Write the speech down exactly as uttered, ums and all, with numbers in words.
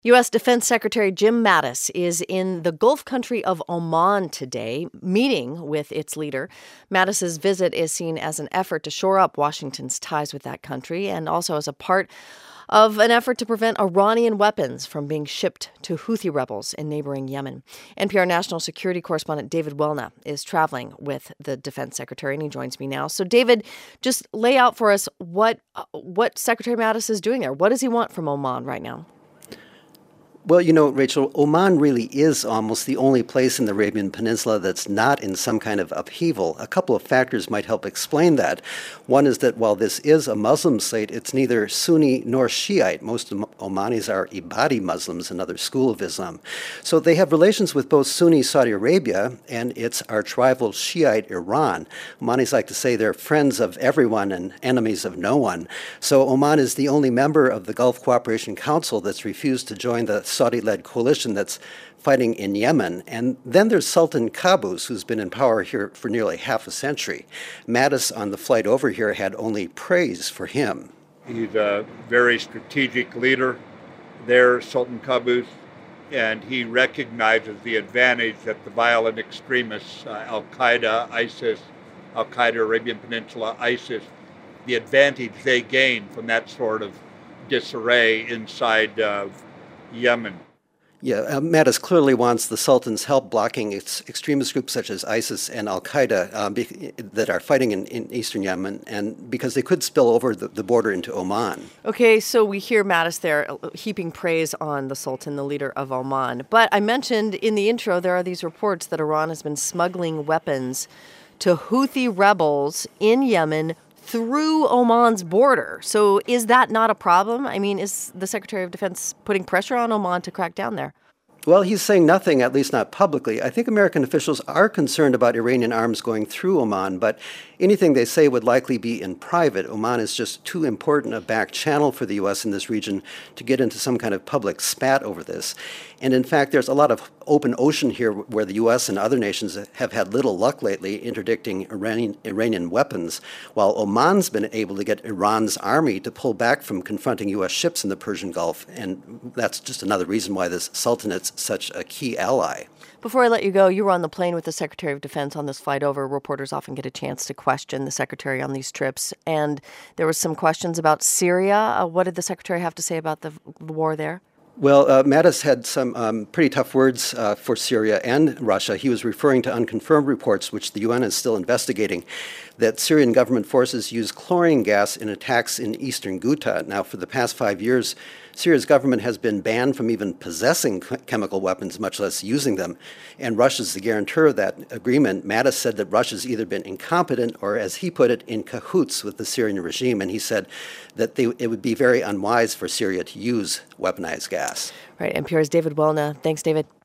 U S. Defense Secretary Jim Mattis is in the Gulf country of Oman today, meeting with its leader. Mattis's visit is seen as an effort to shore up Washington's ties with that country and also as a part of an effort to prevent Iranian weapons from being shipped to Houthi rebels in neighboring Yemen. N P R national security correspondent David Welna is traveling with the defense secretary, and he joins me now. So, David, just lay out for us what what Secretary Mattis is doing there. What does he want from Oman right now? Well, you know, Rachel, Oman really is almost the only place in the Arabian Peninsula that's not in some kind of upheaval. A couple of factors might help explain that. One is that while this is a Muslim state, it's neither Sunni nor Shiite. Most Omanis are Ibadi Muslims, another school of Islam. So they have relations with both Sunni Saudi Arabia and its arch-rival Shiite Iran. Omanis like to say they're friends of everyone and enemies of no one. So Oman is the only member of the Gulf Cooperation Council that's refused to join the Saudi-led coalition that's fighting in Yemen. And then there's Sultan Qaboos, who's been in power here for nearly half a century. Mattis, on the flight over here, had only praise for him. He's a very strategic leader there, Sultan Qaboos, and he recognizes the advantage that the violent extremists, uh, Al-Qaeda, ISIS, Al-Qaeda, Arabian Peninsula, ISIS, the advantage they gain from that sort of disarray inside of Yemen. Yeah, uh, Mattis clearly wants the Sultan's help blocking ex- extremist groups such as ISIS and Al-Qaeda um, be- that are fighting in, in eastern Yemen, and because they could spill over the, the border into Oman. Okay, so we hear Mattis there heaping praise on the Sultan, the leader of Oman. But I mentioned in the intro there are these reports that Iran has been smuggling weapons to Houthi rebels in Yemen through Oman's border. So is that not a problem? I mean, is the Secretary of Defense putting pressure on Oman to crack down there? Well, he's saying nothing, at least not publicly. I think American officials are concerned about Iranian arms going through Oman, but anything they say would likely be in private. Oman is just too important a back channel for the U S in this region to get into some kind of public spat over this. And in fact, there's a lot of open ocean here where the U S and other nations have had little luck lately interdicting Iranian, Iranian weapons, while Oman's been able to get Iran's army to pull back from confronting U S ships in the Persian Gulf. And that's just another reason why this Sultanate's such a key ally. Before I let you go, you were on the plane with the Secretary of Defense on this flight over. Reporters often get a chance to question the Secretary on these trips. And there was some questions about Syria. Uh, what did the Secretary have to say about the, the war there? Well, uh, Mattis had some um, pretty tough words uh, for Syria and Russia. He was referring to unconfirmed reports, which the U N is still investigating, that Syrian government forces use chlorine gas in attacks in eastern Ghouta. Now, for the past five years, Syria's government has been banned from even possessing ch- chemical weapons, much less using them. And Russia's the guarantor of that agreement. Mattis said that Russia's either been incompetent or, as he put it, in cahoots with the Syrian regime. And he said that they, it would be very unwise for Syria to use weaponized gas. Right. N P R's David Welna. Thanks, David.